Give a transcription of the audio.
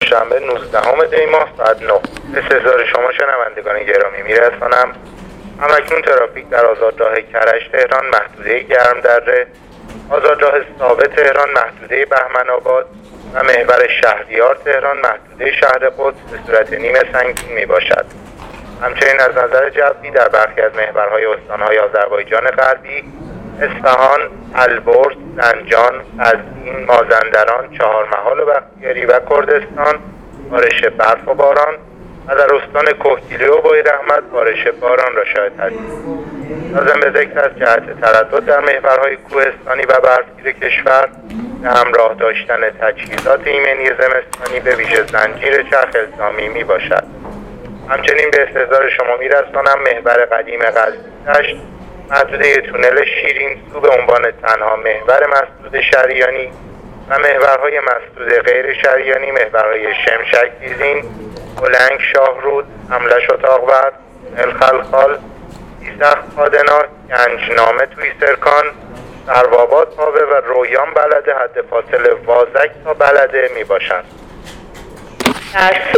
پنجشنبه 19 دی ماه ساعت 9. به سزار شما شنوندگان گرامی میرسانم همکنون ترافیک در آزادراه کرج تهران محدوده گرمدره، آزادراه ثابت تهران محدوده بهمن‌آباد و محور شهریار تهران محدوده شهر قدس به صورت نیمه سنگین می باشد. همچنین از نظر جوی در برخی از محورهای استانهای آذربایجان غربی، اصفهان، البرز، زنجان، قزوین، مازندران، چهارمحال و بختیاری و کردستان بارش برف و باران و در استان کوهگیلو و بویراحمد بارش باران را شاهد هستیم. لازم به ذکر است جهت تردد در محورهای کوهستانی و برفگیر کشور به همراه داشتن تجهیزات ایمنی زمستانی به ویژه زنجیر چرخ الزامی می باشد. همچنین به استحضار شما می رسانم محور قدیم قزوین محدوده تونل شیرین سو به عنوان تنها محور مسدود شریانی و محورهای مسدود غیر شریانی محورهای شمشک دیزین، بلنگ شاهرود، حملش اتاق‌ورد، الخلخال، ایسخ پادنا، گنجنامه توی سرکان، سرواباد پاوه و رویان بلده حد فاصل وازک تا بلده می باشند. در